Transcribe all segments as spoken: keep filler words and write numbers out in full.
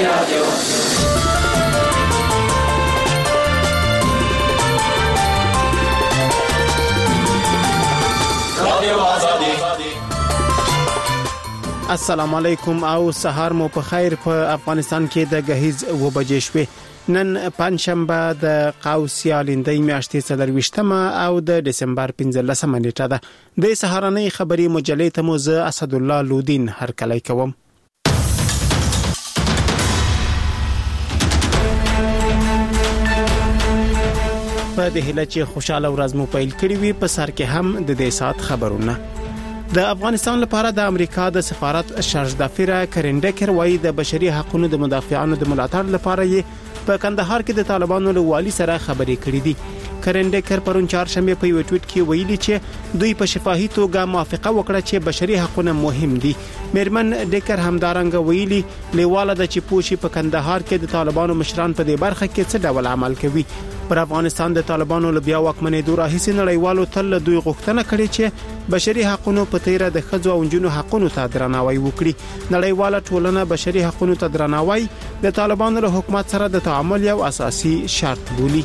رادیو رادیو آزادي. السلام علیکم او سهار مو په خیر. په افغانستان کې د غهیز و بجې شوې. نن پنځشنبه د قوسیا لیندۍ میاشتې څلرويشتمه او د دسمبر پنځلسمه نیټه ده. د سهارنۍ خبري مجلې ته مو زه اسد الله لودین هرکلی کوم. په دې هله چې خوشاله ورځ مو پیل کړی وي په سر کې هم د دې سات خبرونه. د افغانستان لپاره د امریکا د سفارت شارژدافیره کرندکر وایي د بشري حقوقو د مدافعانو د ملاتړ لپاره یې په کندهار کې د طالبانو له والي سره خبرې کړې دي. کرندکر پرون چهارشنبه په یو ټویټ کې ویلي چې دوی په شفاهي توګه موافقه وکړه چې بشري حقوق مهم دي. میرمن ډیکر همدارنګ ویلي لیواله د چې پوښي په کندهار کې د طالبانو مشران په دې برخه کې څه ډول عمل کوي. پر افغانستان د طالبانو له بیا واکمنې دوره هیڅ نړیوالو تل دوی غوښتنه کړې چې بشري حقوقو په تیره د ښځو او نجونو حقوقو ته درناوی وکړي. نړیواله ټولنه بشري حقوقو ته درناوی د طالبانو له حکومت سره د تعامل یو اساسي شرط بولي.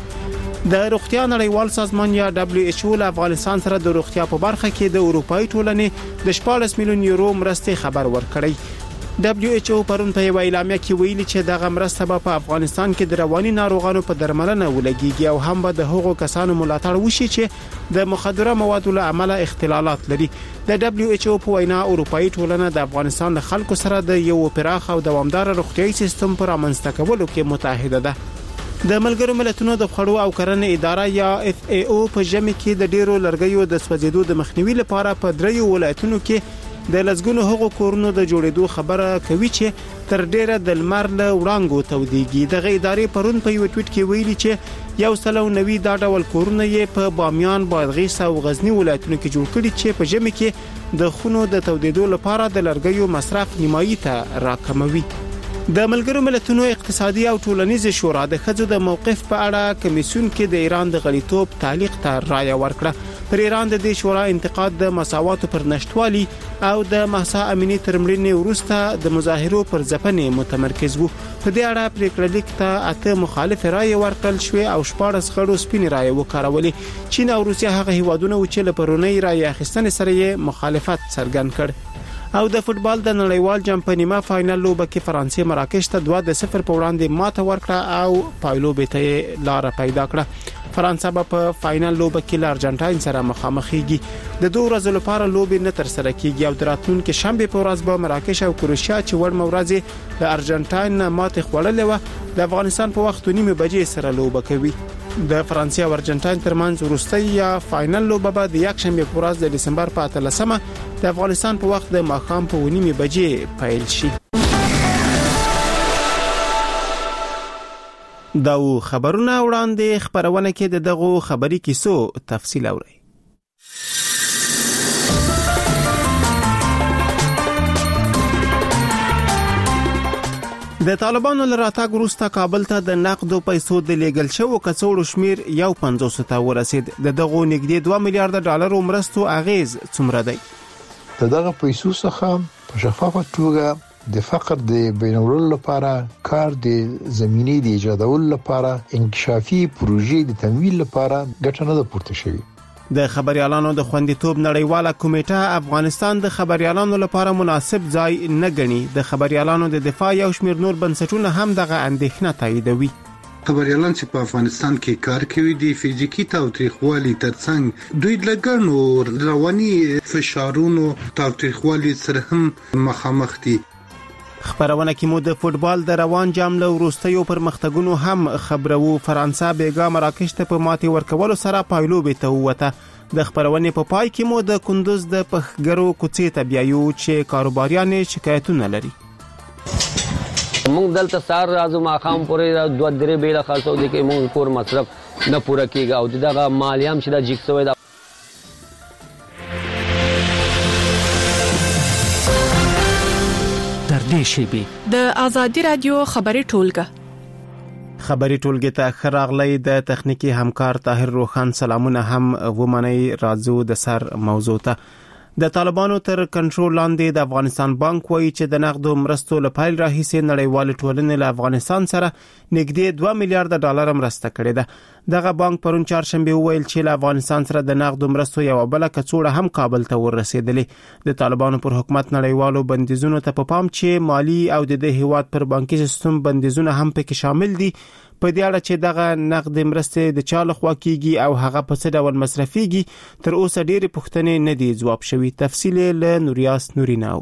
د روغتیا نړیوال سازمان یا دبليو ایچ او له افغانستان سره د روغتیا په برخه کې د اروپאי ټولنې د شپږ میلیون یورو مرستې خبر ورکړی. دبليو ایچ او پرون په یو اعلامیه کې ویلي چې دغه مرسته به په افغانستان کې د رواني ناروغانو په درملنه ولګيږي او هم به د هغو کسانو ملاتړ وشي چې د مخدره موادو له امله اختلالات لري. د دبليو ایچ او په وینا اروپאי ټولنه د افغانستان له خلکو سره د یو پراخ او دوامدار روغتيایي سیستم پر امنځته کولو کې متحده ده. د ملګرو ملتونو د خوړو او کرنې اداره یا اف ای او په ژمي کې د ډیرو لرګیو د سوځیدو د مخنیوي لپاره په دریو ولایتونو کې د لزګونو هغو کورونو د جوړېدو خبره کوي چې تر ډیره د لمر له وړانګو توديږي. د غیداري پرون په یو ټویټ کې ویلي چې یو سلو نوي دا ډول کورونه یې په بامیان، بادغیس او غزنی ولایتونو کې جوړ کړي چې په ژمي کې د خونو د تودیدو لپاره د لرګیو مصرف نیمایي ته راکموي. د ملګرو ملتونو اقتصادي او ټولنیز شورا د ښځو د موقف په اړه کمیسیون کې د ایران د غړیتوب تعلیق ته رائے ورکړه. پر ایران د دې شورا انتقاد د مساوات پر نشټوالي او د مهسا امینی ترمړینې وروسته د مظاهرو پر ځپنې متمرکز وو. په دې اړه پریکړه لیک ته اته مخالف رائے ورکړل شوې او شپږ غړو سپین رائے وکړولې. چین او روسیا هغه هیوادونه و چې له پرونی رائے اخیستنې سره یې مخالفت څرګند کړ. او د فوتبال د نړیوال جام په نیمه فائنل لوبه کې فرانسې مراکش ته دوه د صفر په وړاندې ماته ورکړه او پایلو به ته لار پیدا کړه. فرانسه به په فائنل لوبه کې له ارجنټاین سره مخامخېږي. د دوه ورځې لپاره لوبې نه تر سره کیږي او دراتونکو شنبه په ورځ به مراکش او کروشیا چې وړ مورځي د ارجنټاین ماته خوړلې و د افغانستان په وخت نیمه بجې سره لوبه کوي. د فرانسې او ارجنټاین ترمنځ وروستۍ یا فائنل لوبه به د یک شنبه په ورځ د دسمبر په اتلسمه د افغانستان په وخت د ماښام په نیمه بجې پیل شي. دا خبرونه وړاندې خبرونه کې د دغه خبري کیسو تفصیل اورئ. د طالبانو لراتګ وروسته کابل ته د نقدو پیسو د لیږل شوو کڅوړو شمیر یو پنځوس ته ورسید. د دغه نږدې دوه میلیارډ ډالرو مرستو اغیز څومره دی؟ دغه پیسو څخه په شفافه توګه د فقر د بینولو لپاره کار د زمینې د ایجادولو لپاره انکشافي پروژې د تمویل لپاره ګټه نه پورته شوی. د خبريالانو د خوندیتوب نړیواله کمیټه افغانستان د خبريالانو لپاره مناسب ځای نه ګڼي. د خبريالانو د دفاع یو شمېر نور بنسټونه هم دغه اندېښنه تاییدوي. خبريالان چې په افغانستان کې کار کوي د فزیکی تاوتریخوالي ترڅنګ دوی لګړنو رواني فشارونو تاوتریخوالي سره هم مخامخ دي. خبرونه کې مو د فوتبال د روان جام له وروستیو پرمختګونو هم خبرو. فرانسه بیګا مراکش ته په ماتې ورکولو سره پایلوبې ته ووته. د خبرونه په پای کې مو د کندوز د پخګرو کوڅې ته بیایو چې کاروباریان شکایتونه لري. موږ دلته سار راځو ماقام پورې دوه درې بیل خرڅو دي کې موږ کور مصرف نه پوره کیږي او دغه مالیام چې د جګسوي د د آزادی رادیو خبري ټولګه خبري ټولګه ته خراغلی د تخنیکی همکار طاهر روخان سلامونه هم ومني. راځو د سر موضوع ته. د طالبانو تر کنټرول لاندې د افغانستان بانک وایي چې د نقدو مرستو لپاره راهیسې نړیوال ټولنې له افغانستان سره نږدې دوه میلیارډ ډالر مرسته کړې ده. دغه بانک پرون چهارشنبه ویل چې له افغانستان سره د نقدو مرستو یو بل کڅوړه هم کابل ته ورسېدلې. د طالبانو پر حکومت نړیوالو بندیزونو ته په پام چې مالی او د دې هیواد پر بانکي سیستم بندیزونه هم پکې شامل دي، په دې اړه چې دغه نقد مرستې د چا لخوا کیږي او هغه په څه ډول مصرفيږي تر اوسه ډېری پوښتنې نه دي جواب شوي. تفصیل له نوریاس نوریناو.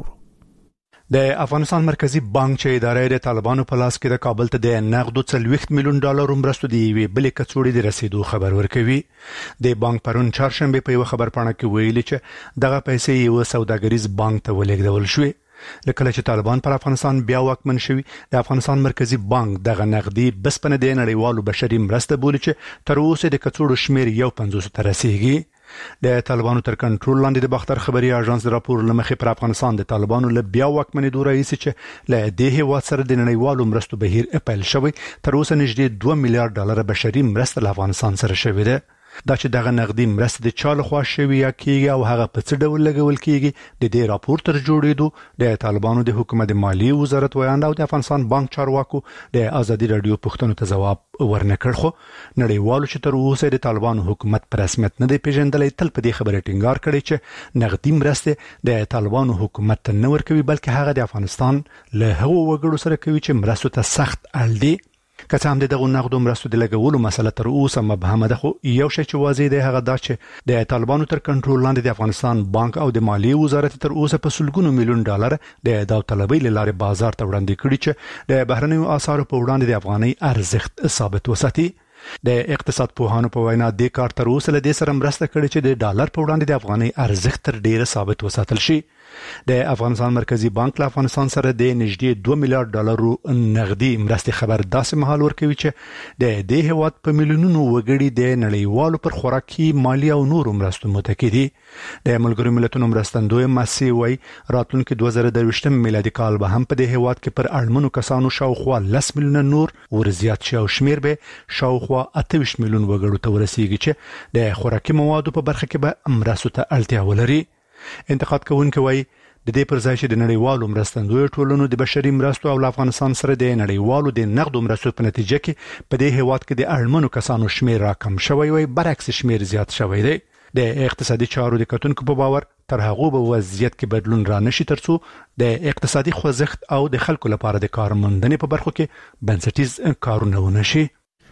د افغانستان مرکزی بانک چې ادارې د طالبانو په لاس کې د کابل ته د نقدو څلوېښت میلیون ډالر مرستو دی وی بلې کڅوړې د رسیدو خبر ورکوي. د بانک پرون چهارشنبه په یو خبر پاڼه کې ویلي چې دغه پیسې یو سوداګریز بانک ته ولېږدول شوې. لکه چې طالبان پر افغانستان بیا واکمن شوي، د افغانستان مرکزی بانک دغه نقدي بسپنه د نړیوالو بشري مرسته بولي چې تر اوسه د کڅوړو شمیر یو پنځوس ته رسیدي. د طالبانو تر کنټرول لاندې د باختر خبري اژانس د راپور لمخې پر افغانستان د طالبانو له بیا واکمنېدو راځي چې له دې هیواد سره د نړیوالو مرستو بهیر اپل شوی. تر اوسه نږدې دوه میلیارډ ډالر بشري مرسته له افغانستان سره شوې ده. دا چې دغه نقدي مرسته د چا لخوا شوی یا کیږي او هغه په څه ډول لګول کیږي د دې راپور تر جوړېدو د طالبانو د حکومت مالی وزارت ویاند او د افغانستان بانک چارواکو د ازادي رادیو پښتنو ته جواب ورنکړ. خو نړیوالو چې تر اوسه د طالبانو حکومت پر رسمیت نه دی پیژندلې تل په دې خبره ټینګار کړی چې نقدي مرسته د طالبانو حکومت ته نه ورکوي بلکې هغه د افغانستان له هغو وګړو سره کوي چې مرستو ته سخت اړ دي. که څه هم دغه نقدو مرستو د لګولو مسله تر اوسه مبهمه ده، خو یو شی چې واضح دی هغه دا چې د طالبانو تر کنټرول لاندې د افغانستان بانک او د مالی وزارت تر اوسه په سلګونو میلیون ډالر د داوطلبۍ لارې بازار ته وړاندې کړي چې د بهرنیو اسعارو په وړاندې د افغانۍ ارزښت ثابت وساتي. د اقتصاد پوهانو په وینا د کار تر اوسه له دې سره مرسته کړې چې د ډالر په وړاندې د افغانۍ ارزښت تر ډیره ثابت وساتل شي. د افغانستان مرکزی بانک له افغانستان سره د نږدې دوه میلیارډ ډالر نقدي مرستې خبر داسې مهال ورکوي چې د دې هیواد په میلیونونو وګړي د نړیوالو پر خوراکي مالی او نورو مرستو متکی دي. د ملګرو ملتونو مرستندوی ماسي وای راتلونکي دوه زره دوه میلادي کال به هم په دې هیواد کې پر اړمنو کسانو شاوخوا لس میلیونه نور ورزيات شي او شمیر به شاوخوا اته ویشت میلیون وګړو ته ورسیږي چې د خوراکي موادو په برخه کې به مرستو ته اړتیا ولري. انتقاد کوونکي وای د دې پر ځای چې د نړیوالو مرستندوی ټولنو د بشري مرستو او افغانستان سره د نړیوالو د نقدو مرستو په نتیجه کې په دې هیواد کې د اړمنو کسانو شمیر راکم شوی وي، برعکس شمیر زیات شوی دی. د اقتصادي چارو د کتونکو په باور تر هغه به وضعیت کې بدلون را نشي ترڅو د اقتصادي خوځښت او د خلکو لپاره د کارمندنې په برخو کې بنسټیز کارونه ونشي.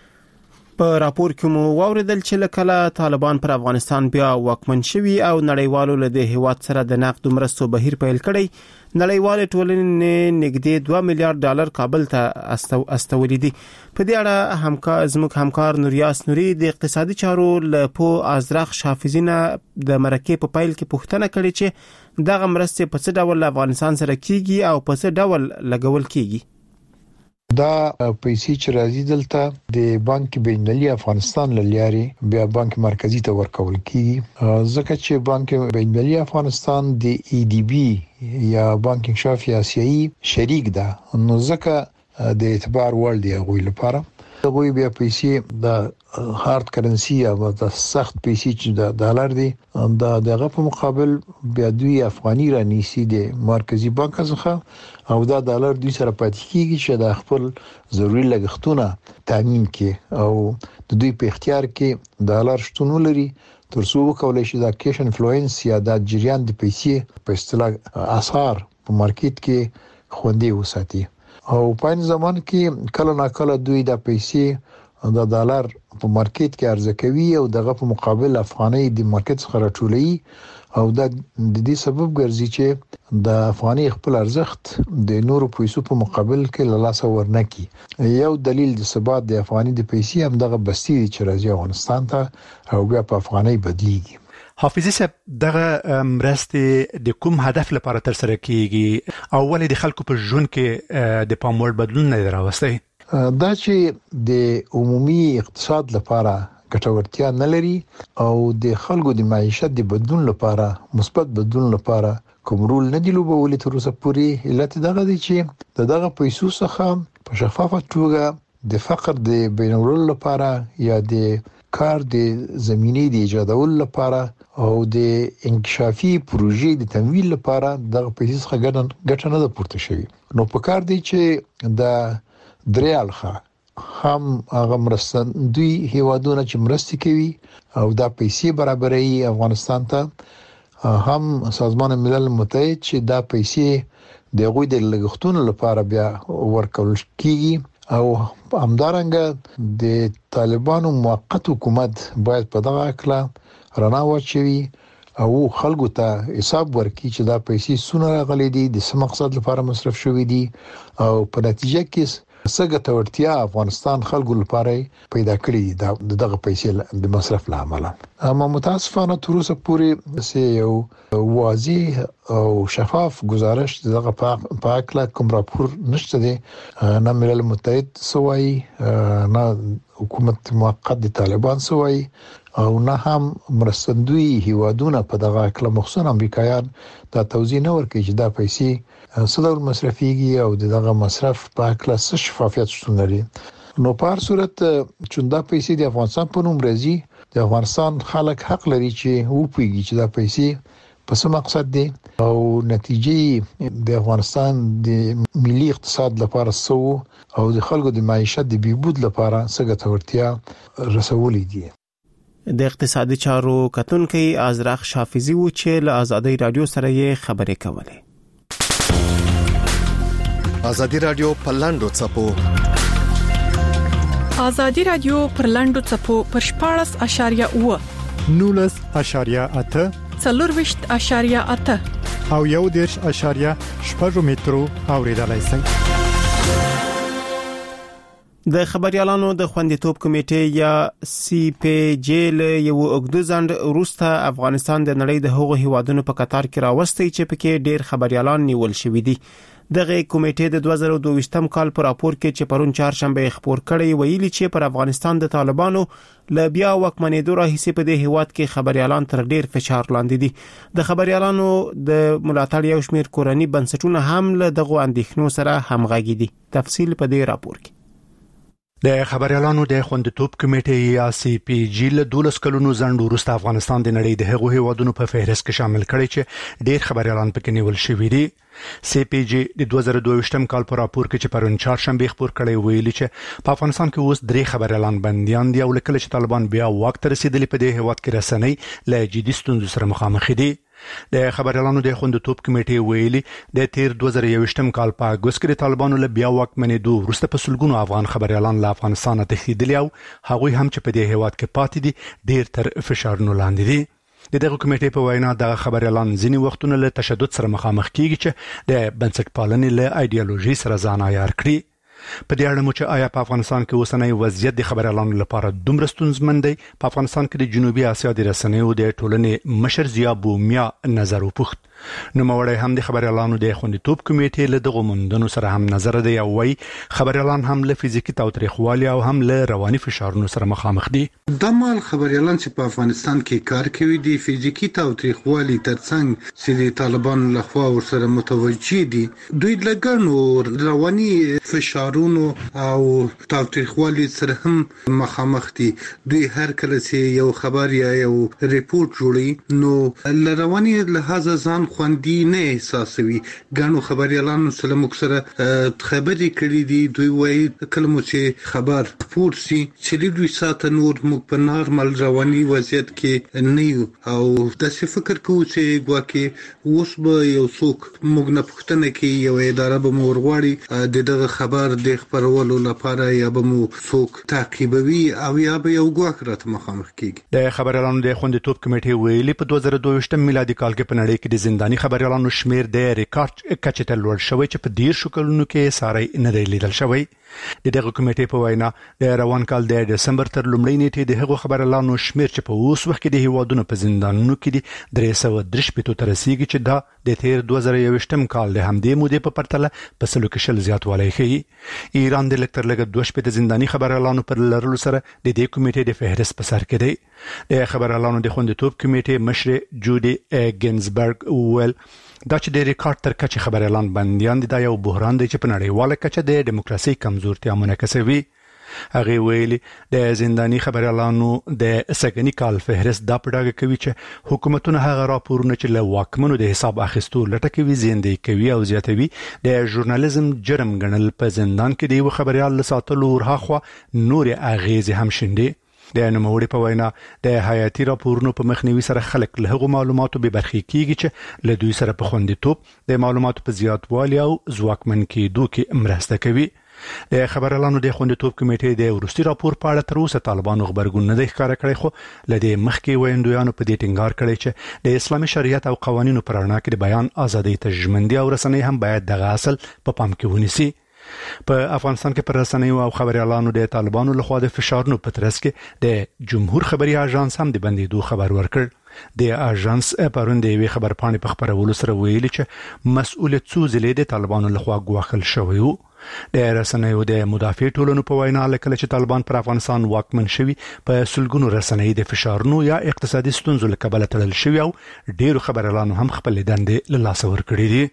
په راپور کې مو واوریدل چې لکه طالبان پر افغانستان بیا واکمن شوي او نړیوالو له دې هیواد سره د نقد مرستو بهیر پیل کړي. نړیوال ټولنې نږدې دوه میلیارډ ډالر کابل ته استولې دي. په دې اړه همکار زموږ همکار نوریاس نوري د اقتصادي چارو له په ازرخ شافزینه د مرکه په پیل کې پوښتنه کړې چې دغه مرستې په څه ډول افغانستان سره کیږي او په څه ډول لګول کیږي. دا پیسې چې راځي دلته د بانک بینالمللي افغانستان لارې بیا بانک مرکزی ته ورکول کیږي، ځکه چې بانک بینالمللي افغانستان د ای ډی بی یا بانک انکشاف آسیایي شریک ده، نو ځکه د اعتبار وړ دی غوي لپاره غوي بیا پیسې د هارد کرنسي یا د سخت پیسې چې د ډالر دی دا دغه په مقابل بیا دوی افغاني رانیسي د مرکزی بانک څخه او دا ډالر دوی سره پاتې کیږي چې د خپل ضروري لګښتونه تامین کړي او د دوی په اختیار کې ډالر شتون لري ترڅو وکولای شي دا کیش انفلوئنس یا د جریان د پیسې په اصطلاح اثر په مارکیټ کې خوندي وساتي. او په این زمان کې کله ناکله دوی د پیسې د ډالر په مارکیټ کې عرضه کوي او دغه په مقابل افغاني د مارکیټ څخه راټولوي او دا د دې سبب ګرځي چې د افغاني خپل ارزښت د نورو پیسو په مقابل کې له لاسه ورنکي. یو دلیل د ثبات د افغاني د پیسې هم دغه بستی چې راځي افغانستان ته او بیا په افغاني بدلیږي. حافظي صاحب دغه مرستې د کوم هدف لپاره تر سره کیږي او ولې د خلکو په ژوند کې د پام وړ بدلون نه راوستي؟ دا چې د عمومي اقتصاد لپاره ګټورتیا نه لري او د خلکو د معیشت د بدلون لپاره مثبت بدلون لپاره کوم رول نه دی لوبولې تر اوسه پورې، علت دغه دی چې دغه پیسو څخه په شفافه توګه د فقر د بینولو لپاره یا د کار د زمینې د ایجادولو لپاره او د انکشافي پروژې د تمویل لپاره د پیسې څخه ګټه نه پورته شوی. نو په کار دی چې د دریالخه هم هغه مرستندوی هیوادونه چې مرستې کوي او دا پیسې برابرۍ افغانستان ته هم سازمان ملل متحد چې دا پیسې د غوی د لګښتونو لپاره بیا ورکول کیږي او همدارنګه د طالبانو موقت حکومت باید په دغه اکلا رڼا واچوي او خلکو ته حساب ورکړي چې دا پیسې څونه راغلي دي د څه مقصد لپاره مصرف شوې دي او په نتیجه کې څنګه تورتیا افغانستان خلکو لپاره پیدا کړی دا دغه پیسې د مصرف لامل. اما متاسفانه تر اوسه پورې سه یو واضح او شفاف گزارش دغه په اکلا کوم راپور نشته دی، نه ملل متحد سوای نه حکومت موقت د طالبان سوای او نه هم مرستندوی هیوادونه په دغه اکلا مخصوصا امریکایان دا توضیح نه ورکوي چې دا پیسې څه مصرفيږي او دغه مصرف په اکلا څه شفافیت شتون لري. نو په هر صورت چې دا پیسې د افغانستان په نوم راځي، د افغانستان خلک حق لري چې وپوهیږي چې دا پیسې په څه مقصد دي او نتیجې د افغانستان د ملي اقتصاد لپاره سو او د خلکو د معیشت د بهبود لپاره څه ګټورتیا رسولې دي. د اقتصادي چارو کتونکي ازرق شافعي و چې له آزادۍ رادیو سره یې خبرې کولې. آزادی رادیو په لاندو چپو آزادی رادیو پر لاندو چپو پر شپاړس اشاریه اوه نولس اشاریه اته څلورويشت اشاریه اته او یو دیرش اشاریه شپږ مترو اوریدلای شئ. د خبريالانو د خوندیتوب کمیټې یا سی پی جی له یو اوږد ځند وروسته افغانستان د نړۍ د هغو هیوادونو په قطار کې راوستي چې پکې ډېر خبريالان نیول شوي دي. دغه کمیټې د دوه زره دوه ویشتم کال پر راپور کې چې پرون چهارشنبه خبر کړی ویلي چې پر افغانستان د طالبانو ل بیا وکمنېدو راهیسې په دې هیواد کې خبريالان تر ډیر فشار لاندې دي. د خبريالانو د ملاتړ یو شمېر کورنۍ بنسټونه هم له دغه اندېښنو سره همغږي دي. تفصیل په دې راپور کې. د خبريالانو د خوندیتوب کمیټې یا سی پی جی له دولس کلونو ځند وروسته افغانستان د نړۍ د هغو هیوادونو په فهرست کې شامل کړي چې ډېر خبريالان پکې نیول شوي دي. سی پی جی د دوه زره دوه ویشتم کال په راپور کې چې پرون چهارشنبه خبر کړی ویلي چې په افغانستان کې اوس درې خبريالان بنديان دي او لکه چې طالبان بیا وخت رسیدلی په دې هیواد کې رسنۍ له جدي ستونزو سره مخامخ دي. د خبريالانو د خوندیتوب کمیټې ویلي د تیر دوه زره یوویشتم کال په اګوست کې طالبانو له بیا واکمنېدو وروسته په سلګونو افغان خبريالان له افغانستان تښتېدلي او هغوی هم چې په دې هیواد کې پاتې دي ډېر تر فشارونو لاندې دي. د دغه کمیټې په وینا د خبريالان ځینې وختونه له تشدد سره مخامخ کیږي چې د بنسټپالنې له ایډیالوژي سره ځان عیار کړي. په دې اړه مو چې آیا په افغانستان کې اوسنۍ وضعیت د خبريالانو لپاره دومره ستونزمن دی؟ په افغانستان کې د جنوبي اسیا د رسنیو د ټولنې مشر ضیا بومیا نظر وپوښت. نو موړی هم د خبريالانو د خوندیتوب کمیټې له دغه مندونو سره هم نظر دی او وایي خبريالان هم له فزیکی تاوتریخوالي او هم له رواني فشارونو سره مخامخ دي. د مال خبريالان چې په افغانستان کې کار کوي دي فزیکی تاوتریخوالي ترڅنګ چې د طالبانو لخوا ورسره متوجي دي، دوی لګنو رواني فشارونو او تاوتریخوالي سره هم مخامخ دي. دوی هر کله چې یو خبر یا یو ریپورت جوړي نو لرواني لحاظ ځان خوندي نه احساسوي. ګانو خبريالانو سره مکسره خبرې کړې دي، دوی وایي کلمو چې خبر پورسي چې دوی ساته نور موږ په نارمل رواني وضعیت کې نه یو او د څه فکر کوو چې ګواکې اوس به یو څوک موږ نه پوښتنه کوي یو اداره به مور غواړي د دغه خبر د خبرولو لپاره یا به مو څوک تعقیبوي او یا به یو ګواک راته مخامخ کیږي. د خبريالانو د خوندیتوب کمیټې ویلي په دوه زره دوه ویشتم میلادي کال کې په نړۍ کې د زنداني خبريالانو شمیر د ریکارډ کچې ته لوړ شوی چې په ډیر شو کلونو کې ساري نه دی لیدل شوی. د دغه کمیټې په وینا د روان کال د دسمبر تر لومړۍ نیټې د هغو خبريالانو شمیر چې په اوس وخت کې د هیوادونو په زندانونو کې دي درې سوه درې شپېته ته رسیدي چې دا د تیر دوه زره یوویشتم کال د همدې مودې په پرتله په سلو کې شل زیاتوالی ښیي. ایران د لکتر لګ دوه شپېته زنداني خبريالانو پر لرلو سره د دې کمیټې د فهرست په سر کې دی. د خبريالانو د خوندیتوب کمیټې مشر جودي ګینزبرګ ویل دا چې د ریکارډ تر کچې خبريالان بنديان دي دا یو بحران دی چې په نړیواله کچه د دیموکراسي کمزورتیا منعکسوي. هغه ویلي د زنداني خبريالانو د سګنی کال فهرست د پډاګه کوي چې حکومتونه هغه راپورونه چې له واکمنو د حساب اخیستو لټکوي زیندې کوي او زیاتوي د ژورنالیزم جرم ګڼل په زندان کې دی خبريال لساتلو ورهخوا نور اغیز هم شندي د نوموړي په وینا د حیاتي راپورونو په مخنیوي سره خلک له هغو معلوماتو به برخې کیږي چې له دوی سره په خوندیتوب د معلوماتو په زیاتوالي او ځواکمن کېدو کې مرسته کوي. د خبريالانو د خوندیتوب کمیټې د ورستي راپور په اړه تر اوسه طالبانو خبرګون نه دی ښکاره کړی، خو له دې مخکې ویندویانو په دې ټینګار کړی چې د اسلامي شریعت او قوانینو پر رڼا کې د بیان ازادۍ ته ژمنتیا او رسنۍ هم باید دغه اصل په پام کې ونیسي. په افغانستان کې پر رسنیو او خبريالانو د طالبانو لخوا د فشارونو په ترڅ کې د جمهور خبري اژانس هم د بندیدو خبر ورکړ. د اژانس پرون د یوې خبرپاڼې په خبرولو سره ویلي چې مسؤلیت څو ځلې د طالبانو لخوا ګواښل شوی وو. د رسنیو د مدافع ټولنو په وینا لکه چې طالبان پر افغانستان واکمن شوي په سلګونو رسنۍ د فشارونو یا اقتصادي ستونزو له کبله تړل شوي او ډیرو خبريالانو هم خپل دندې له لاسه ورکړي دي.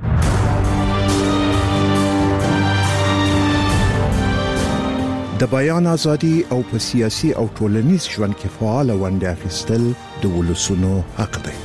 د بیان ازادي او په سیاسي او ټولنیز ژوند کې فعال ونډه اخیستل د ولسونو حق دی.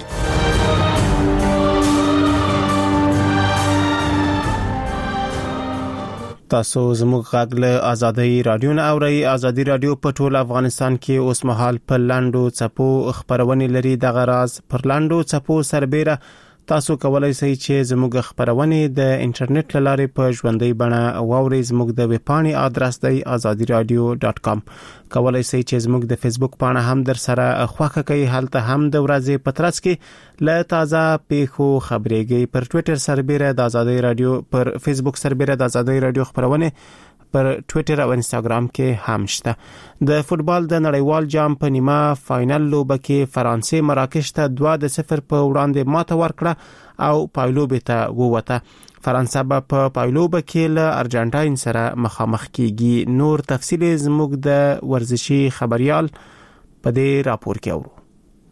تاسو زموږ غږ له ازادي رادیو نه اورئ. ازادي رادیو په ټول افغانستان کې اوس مهال په لاندو چپو خبرونه لري. د غراز پر لاندو چپو سربېره تاسو کولای شئ چې زموږ خبرونه د انټرنیټ لارې په ژوندۍ بڼه واورئ. زموږ د ویب پاڼې ادرس دی azadi radio dot com. کولای شئ چې زموږ د فیسبوک پاڼه هم در سره خوښه کړئ. هلته هم د ورځې په ترڅ کې له تازه پیښو خبرېږي. پر ټوئیټر سربېره د ازادي رادیو، پر فیسبوک سربېره د ازادي رادیو خبرونه، پر ټوئیټر او انستګرام کې هم شته. د فوتبال د نړیوال جام په نیمه فائنل لوبه کې فرانسې مراکش ته دوه د صفر په وړاندې ماته ورکړه او پایلوبې ته ووته. فرانسه به په پایلوبه کې له ارجنټاین سره مخامخ کیږي. نور تفصیل زموږ د ورزشي خبريال په دې راپور کې اورو.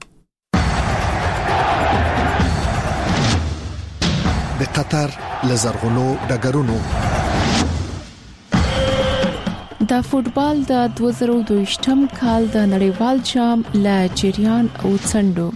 د قطر لزرغونو ډګرونو د فوتبال د دوه زره دوه ویشتم کال د نړیوال جام له جریان او څنډو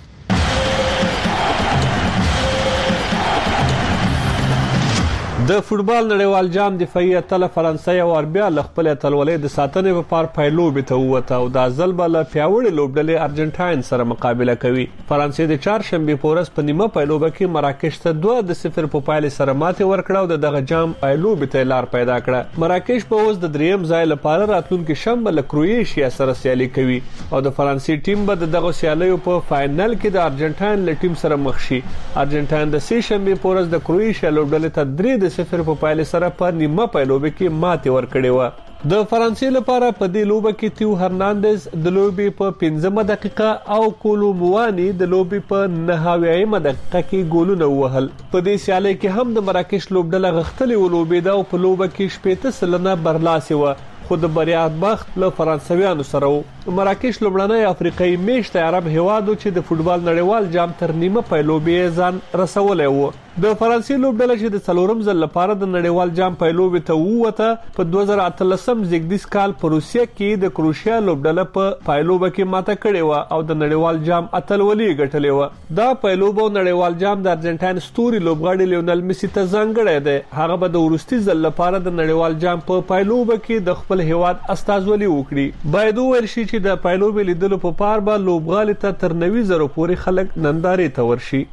د فوتبال نړیوال جام دفاعي اتل فرانسې او اربیا له خپل اتلولۍ د ساتنې په پار پایلوبې ته ووته او د ځل بل پیاوړي لوبډلې ارجنټاین سره مقابله کوي. فرانسې د چهارشنبه په ورځ په نیمه پایلوبه کې مراکش ته دوه د صفر په پایله سره ماته ورکړه او دغه جام پایلوبې ته لار پیدا کړه. مراکش په اوس د دریم ځای لپاره راتلونکي شنبه له کروئیشیا سره سیالي کوي او د فرانسې ټیم به دغه سیالیو په فائنل کې د ارجنټاین له ټیم سره مخ شي. ارجنټاین د سې شنبه په ورځ د کروئیشیا لوبډلې ته درې صفر په پایله سره په نیمه پایلوبه کې ماته ورکړې و. د فرانسې لپاره په دې لوبه کې تیو هرناندز د لوبې په پنځمه دقیقه او کولو موانی د لوبې په نهاویمه دقیقه کې ګولونه وهل. په دې سیالي کې هم د مراکش لوبډله غختلې و لوبې دا او په لوبه کې شپږ سلنه برلاسي و خو د بریا بخت له فرانسویانو سره و. مراکش لومړنی افریقایي میشته عرب هیوادو چې د فوتبال نړیوال جام تر نیمه پایلوبې ځان رسولی و. د فرانسې لوبډله چې د څلورم ځل لپاره د نړیوال جام پایلوبې ته ووته په دوه زره اتلسم زیږدیز کال په روسیه کې د کروشیا لوبډله په پایلوبه کې ماته کړې و او د نړیوال جام اتلولي ګټلې و. دا پایلوبه نړیوال جام د ارجنټاین ستوري لوبغاړي لیونل میسی ته ځانګړی دی. هغه به د وروستي ځل لپاره د نړیوال جام په پایلوبه کې د خپل هیواد استازولي وکړي. باید وویل شي چې د پایلوبې لیدلو په پار به لوبغاړي ته تر نوي زره پورې خلک نندارې ته ورشي.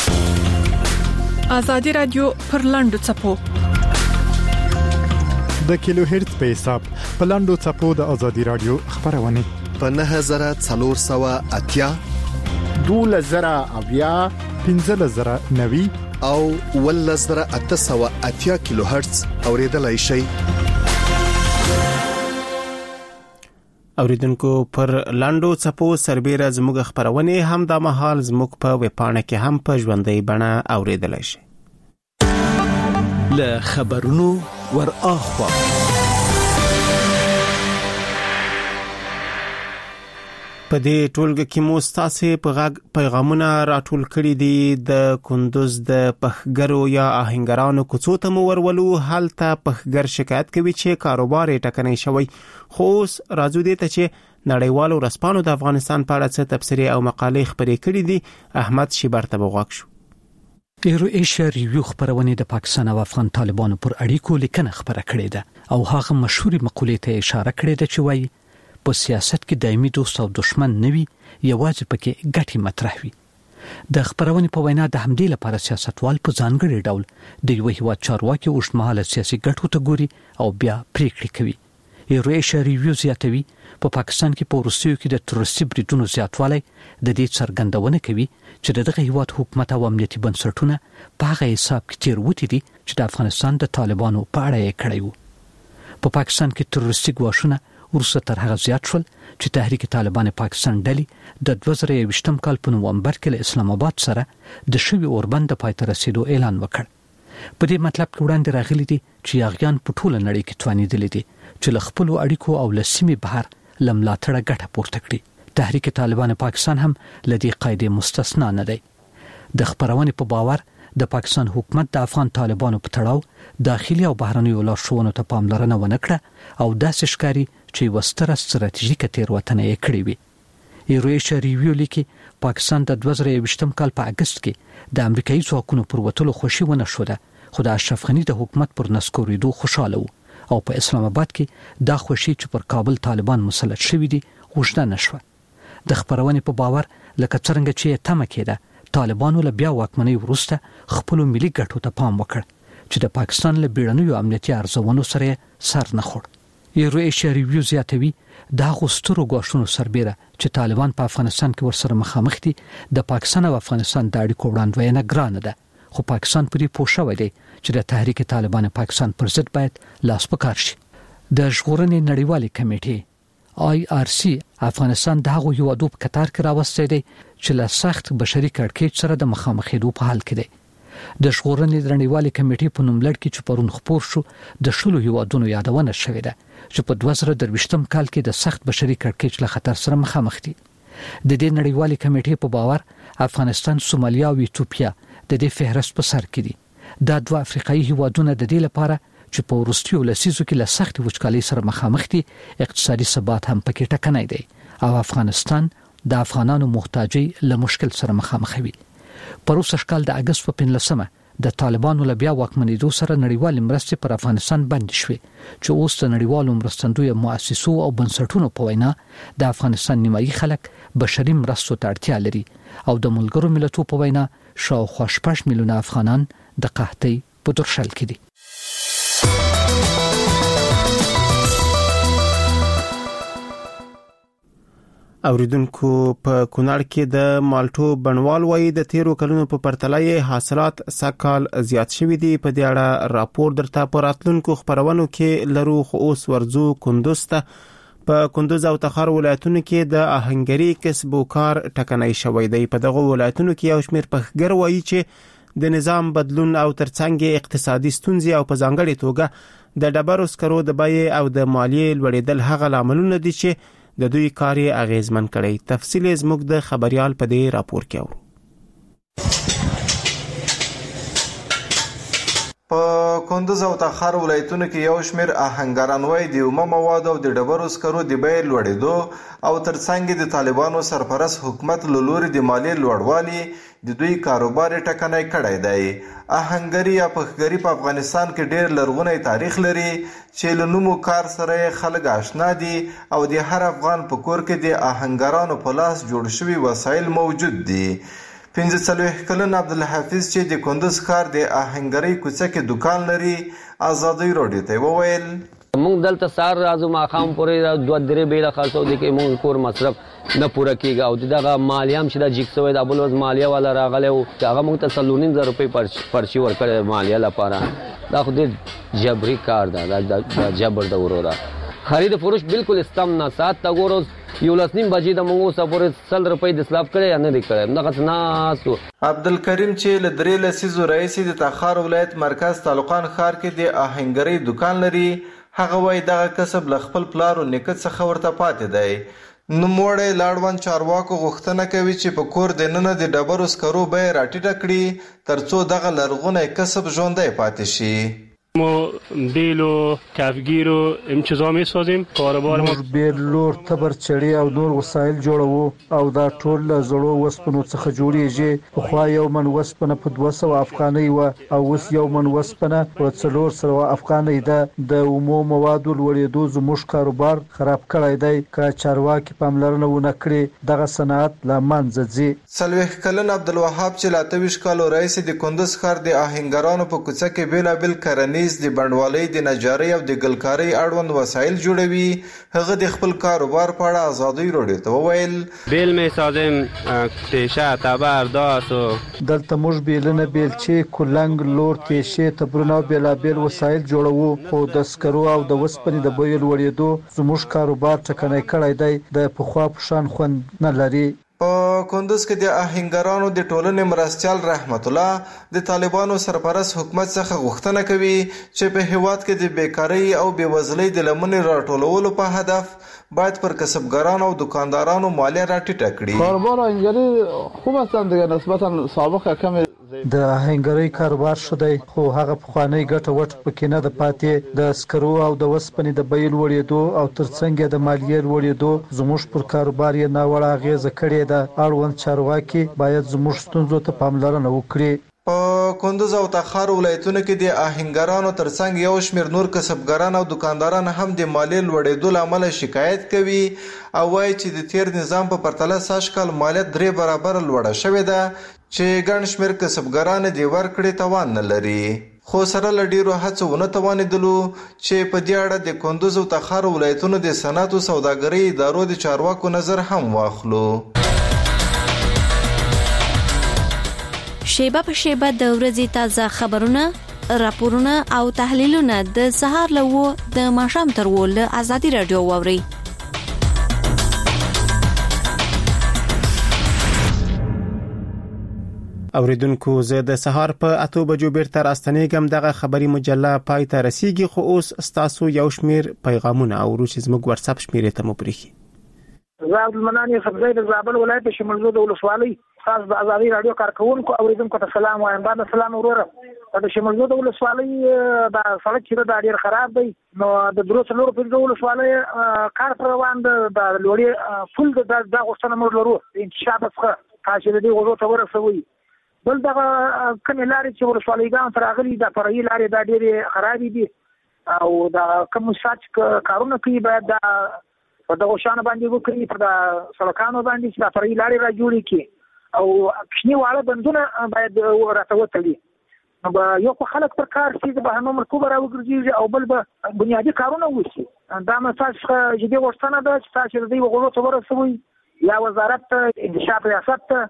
ازادي رادیو پر لاندو چپو د کیلو هرتز په حساب په لاندو چپو د ازادي رادیو خبرونه په نه زره څلور سوه اتیا دوله زره اویا پنځه زره نوي او ول زره اته سوه اتیا کیلو هرتز اوریدلای شي. اوریدونکو پر لاندو چپو سربېره زموږ خبرونه هم د مهال زموږ په وپاڼه کې هم په ژوندۍ بڼه اوریدلای شي. له خبرونو ور اخوا. په دې ټولګه کې مو ستاسو په غږ پیغامونه راټول کړي دي د کندوز د پخګرو یا آهنګرانو کوڅو ته مو ورولو. هلته پخګر شکایت کوي چې کاروبار یې ټکنی شوی. خو اوس راځو دې ته چې نړیوالو ورځپاڼو د افغانستان په اړه څه تبصرې او مقالې خپرې کړي دي. احمد شیبر ته وغوښ شو. ایرو ایشیا ریویو خبرونه د پاکستان او افغان طالبانو پر اړیکو لیکنه خبره کړې ده او هغه مشهوري مقولې ته اشاره کړې ده چې وایي په سیاست کې دایمي دوست او دشمن نه وي، یوازې پکې ګټې مطرح وي. د خبرونه په وینا د همدې لپاره سیاستوال په ځانګړي ډول د یو هیواد چارواکي اوږدمهاله سیاسي ګټو ته ګوري او بیا پریکړې کوي. ایرو ایشیا ریویو زیاتوي په پاکستان کې په روسیو کې د تروریستي بریدونو زیاتوالی د دې څرګندونه کوي چې دغه هیواد حکومت او امنیتي بنسټونه په هغه حساب کې تیروتي دي چې د افغانستان د طالبانو په اړه یې کړی وو. په پاکستان کې تروریستي ګواښونه ورسره تر هغه زیات شول چې تحریک طالبان پاکستان ډلې د دوه زره یوویشتم کال په نومبر کې له اسلام آباد سره د شوی اوربند د پای ته رسیدو اعلان وکړ. په دې مطلب کې وړاندې راغلي دي چې یاغیان په ټوله نړۍ کې توانیدلي دي چې له خپلو اړیکو او له سیمې بهر له ملاتړه ګټه پورته کړي. تحریک طالبان پاکستان هم له دې قاعدې مستثنا نه دی. د خبرونې په باور د پاکستان حکومت د افغان طالبانو په تړاو داخلي او بهرنیو لارښوونو ته پاملرنه ونه کړه او داسې ښکاري چې وستره ستراتیژیکه تېروتنه یې کړې وي. ایرو ایشیا ریویو لیکي پاکستان د دوه زره یوویشتم کال په اگست کې د امریکایي ځواکونو پر وتلو خوشي ونه شوه، خو د اشرف غني د حکومت پر نسکورېدو خوشاله وو او په اسلام آباد کې دا خوشي چې پر کابل طالبان مسلط شوي دي اوږده نه شوه. د خبرونې په باور لکه څرنګه چې تمه کېده طالبانو له بیا واکمنۍ وروسته خپلو ملي ګټو ته پام وکړ چې د پاکستان له بیړنیو امنیتي ارزونو سره سر نه خوړ. ایرو ایشیا ریویو زیاتوي د هغو سترو ګواښونو سربیره چې طالبان په افغانستان کې ورسره مخامخ دي د پاکستان او افغانستان د اړیکو وړاندوینه ګرانه ده، خو پاکستان پرې پوه شوی دی چې د تحریک طالبان پاکستان پر ضد باید لاس په کار شي. د ژغورنې نړیوالې کمیټې آی آر سی افغانستان د هغو هیوادو په کتار کې راوستی دی چې له سخت بشري کړکېچ سره د مخامخېدو په حال کې دی. د ژغورنې نړیوالې کمیټې په نوملړ کې چې پرون خپور شو د شلو هیوادونو یادونه شوې ده چې په دوه زره درویشتم کال کې د سخت بشري کړکېچ له خطر سره مخامخ دي. د دې نړیوالې کمیټې په باور افغانستان، سومالیا او ایتوپیا د دې فهرست په سر کې دي. دا دوه افریقایي هیوادونه د دې لپاره چې په وروستیو لسیزو کې له سخت وچکالۍ سره مخامخ دي اقتصادي ثبات هم پکې ټکنی دی او افغانستان د افغانانو محتاجۍ له مشکل سره مخامخ وي. پروسه کال د اگست په پنځلسمه د طالبانو له بیا واکمنېدو سره نړیوال مرستې پر افغانستان بند شوې چې اوس د نړیوالو مرستندویو مؤسسو او بنسټونو په وینا د افغانستان نیمایي خلک بشري مرستو ته اړتیا لري او د ملګرو ملتونو په وینا شاوخوا شپږ میلیونه افغانان د قحطۍ په درشل کې دي. اوریدونکو په کونړ کې د مالټو بڼوال وایي د تیرو کلونو په پرتله حاصلات سږکال زیات شوي دي. په دې اړه راپور درته په راتلونکو خبرونو کې لرو، خو اوس ورځو کندوز ته. په کندوز او تخار ولایتونو کې د آهنګري کسب و کار ټکنی شوی دی. په دغه ولایتونو کې یو شمېر پخګر وایي چې د نظام بدلون او ترڅنګ اقتصادي ستونزې او په ځانګړې توګه د ډبرو سکرو د بیې او د مالیې لوړېدل هغه لاملونه دي چې د دوی کار یې اغیزمن کړی. تفصیل زموږ د خبريال په دې راپور کې اورو. په کندوز او تخار ولایتونو کې یو شمېر آهنګران وایي د اومه موادو او د ډبرو سکرو د بیې لوړېدو او ترڅنګ د طالبانو سرپرست حکومت له لوري د مالیې لوړوالي د دوی کاروبار ټکنی کړی دی. آهنګري یا پخګري په افغانستان کې ډېر لرغونی تاریخ لري چې له نومو کار سره خلک آشنا دي او د هر افغان په کور کې د آهنګرانو په لاس جوړ شوي وسایل موجود دي. پنځه څلوېښت کلن عبدالحفیظ چې د کندوز ښار د آهنګرۍ کوڅه کې دکان لري ازادۍ راډیو ته وویل مونږ دلته سار راځو ماښام پورې دوه درې بیله خرڅو دي کې مونږ کور مصرف نه پوره کېږي او دغه مالیه هم چې دا جیک شوی د بل ورځ مالیه والا راغلی و هغه مونږ ته څلور نیم زره روپۍ پرچي ورکړې مالیه لپاره. دا خو ډېر جبري کار ده، دا جبر ده وروره. خرید فروش بالکل استم نه سات تا ګورو یولس نیم بجې د مونږ اوسه پورې سل روپۍ د اسلاف کړی یا نه دی کړی همدغسې ناست و. عبدالکریم چې له درې لسیزو راهیسې د تخار ولایت مرکز تعلقان ښار کې د آهنګرۍ دکان لري، هغه وایي دغه کسب له خپل پلار او نیکه څخه ورته پاتې دی. نوموړی لاړوند چارواکو غوښتنه کوي چې په کور دننه د ډبرو سکرو بیه راټیټه کړي ترڅو دغه لرغونی کسب ژوندی پاتې شي. ما بیل و کفگیر و این چیزا می سازیم. کاروبار ما بیل لور تبر چړې او نور وسایل جوړو او دا ټول له زړو وسپنو څخه جوړیږي. پخوا یو من وسپنه په دوه سوه افغانۍ وه او اوس یو من وسپنه په څلور سوه افغانۍ ده. د اومو موادو لوړېدو زموږ کاروبار خراب کړی دی. که چارواکي پاملرنه ونه کړي دغه صنعت له منځه ځي. څلوېښت کلن عبدالوهاب چې له اته ویشت کالو راهیسې د کندز ښار د آهنګرانو په کوڅه کې بېلابېل کرنیز د بڼوالۍ د نجارۍ او د ګلکارۍ اړوند وسایل جوړوي. هغه د خپل کاروبار په اړه ازادۍ راډیو ته وویل بیل می سازیم تیشه تبر داس و دلته موږ بیلونه بیلچې کولنګ لور تیشې تبرونه او بېلابېل وسایل جوړوو. خو د سکرو او د وسپنې د بیو لوړېدو زموږ کاروبار ټکنی کړی دی. د پخوا په شان خوند نه لري. په کندز کې د آهنګرانو د ټولنې مرستیال رحمت الله د طالبانو سرپرست حکومت څخه غوښتنه کوي چې په هیواد کې د بیکارۍ او بېوزلۍ د لمنې راټولولو په هدف باید پر کسبګرانو او دکاندارانو مالیه راټیټه کړي. کاروبار آهنګري خوب هستند دیگه نسبتا سابق کم. د آهنګرۍ کاروبار ښه دی خو هغه پخوانی ګټه وټ پکې نه ده پاتې. د سکرو او د وسپنې د بیې لوړېدو او ترڅنګ یې د مالیې لوړېدو زموږ پر کاروبار یې ناوړه اغېزه کړې ده. اړوند چارواکي باید زموږ ستونزو ته پاملرنه وکړي. په کندز او تخار ولایتونو کې د آهنګرانو ترڅنګ یو شمېر نور کسبګران او دکانداران هم د مالیې لوړېدو له امله شکایت کوي او وایي چې د تیر نظام په پرتله سږ کال مالیه درې برابره لوړه شوې ده چې ګڼ شمېر کسبګران دې ورکړې توان نه لري. خو سره له ډېرو هڅو ونه توانېدلو چې په دې اړه د کندز او تخار ولایتونو د صنعت او سوداګرۍ ادارو د چارواکو نظر هم واخلو. شیبه په شیبه د ورځې تازه خبرونه، راپورونه او تحلیلونه د سهار له وو د ماښام تر وو له ازادي رادیو واوري. اوریدونکو زه د سهار په اته بجو بیرته راستنېږم. دغه خبري مجله پای ته رسیږي خو اوس ستاسو یو شمیر پیغامونه او روچ زموږ واتس اپ شمیرې ته مو پرېږي. زاب المنانی خبرې د زابل ولایت شمالزو د ولسوالۍ خاص د ازادي رادیو کارکونکو اوریدونکو ته سلام وایم. بعد سلام وروره. د شمالزو د ولسوالۍ د سړک چې د ډیر خراب دی نو د دروس لور په د ولسوالۍ کار پر روان د لوړې فل د د غوښتنه موږ لرو انشاء څخه تاسو د دې غوړو ته ورسوي. بل دغه کوم لارې چې ولسوالۍ ګان تر اغلی د پرې لارې د ډېرې خراب دي او د کوم ساج کارونه کوي باید د په دغه شان باندې وکړي په د سړکانو باندې چې د پرې لارې را جوړې کړي او کښنی واړه بندونه باید راته وتړي. نو یو خو خلک پر کار چې د بهرنو ملکو به راوګرځي او بل به بنیادي کارونه وشي. دا مثلا چې جدي غوښتنه ده چې تاسو د دې وګړو ته ورسوي یا وزارت انشاء ریاست ته.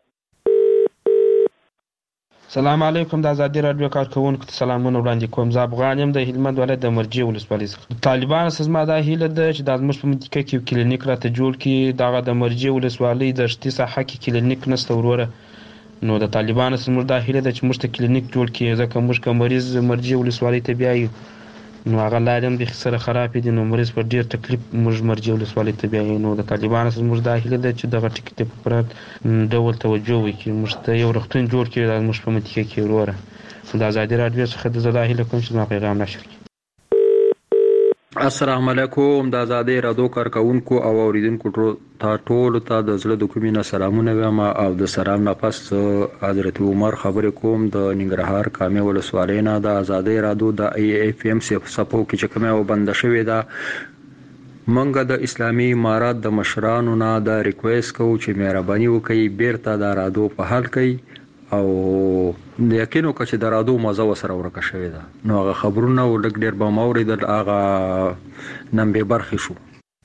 سلام علیکم. د ازادي رادیو کارکونکو ته سلامونه وړاندې کوم. زه افغان یم د هلمند ولایت د مرجې ولسوالۍ څخه. طالبان سزما دا هیله ده چې د زموږ په منطقه کې کلینیک راته جوړ کړي. دغه د مرجې ولسوالۍ د شتي ساحه کې کلینیک نشته وروره. نو د طالبان سزما دا هیله ده چې موږ ته کلینیک جوړ کړي ځکه موږ که مریض مرجې ولسوالۍ ته بیایو نو هغه لارې هم بیخي سره خراب دي نو مریض په ډېر تکلیف موږ مرجې ولسوالۍ ته بیایو. نو د طالبانو سره موږ دا هیله ده چې دغه ټکي ته په پوره ډول توجه وکړي. موږ ته یو روغتون جوړ کړي دا زموږ په منطقه کې وروره. د ازادي رادیو څخه د زه دا هیله کوم چې زما پیغام نشر کړي. السلام علیکم. د ازادي رادیو کارکونکو او اوریدونکو ته ټول ته د زړه د کومې نه سلامونه وایم او د سلام نه پس حضرت عمر خبرې کوم د ننګرهار کامې ولسوالۍ نه. د ازادي رادیو د ای اف ام صفو کې چې کومه بند شوې ده منګه د اسلامي امارات د مشرانو نه د ریکوست کوو چې مهرباني وکړي بیرته د رادیو په حال کوي او د یقینو که چې د رادیو مزه وسره ورکه شوې ده نو هغه خبرونه ولګ ډېر به ما اورېدل هغه نمبې برخې شو.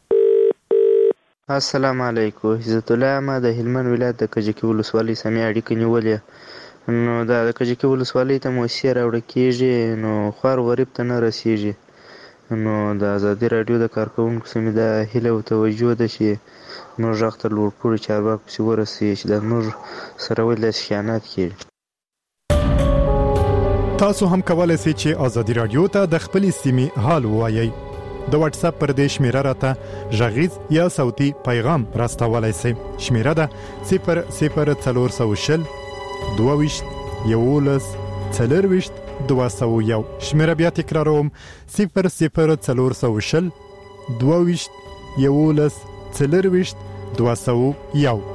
السلام علیکم. عزت الله ما د هلمند ولایت د کجکي ولسوالۍ سمې اړیکې نیولې نو دا د کجکي ولسوالۍ ته موسسې راوړل کېږي نو خوار غریب ته نه رسیږي. نو د ازادي رادیو د کارکونکو سمې د هیله او توجه ده چې نور غږ ته لوړ پوړي چارواکو پسې ورسوي چې د نور سره ولې داسې خیانت کېږي. تاسو هم کولای شئ چې ازادي رادیو ته د خپلې سیمې حال ووایئ. د واتس اپ پر دې شمیره راته ژغیز یا صوتي پیغام راستولای شئ. شمیره ده صفر صفر څلور سوه شل دوه ویشت یولس څلور ویشت دوه سوه یو. شمیره بیا تکراروم صفر صفر څلور سوه شل دوه ویشت یولس څلور ویشت دوه سوه یو.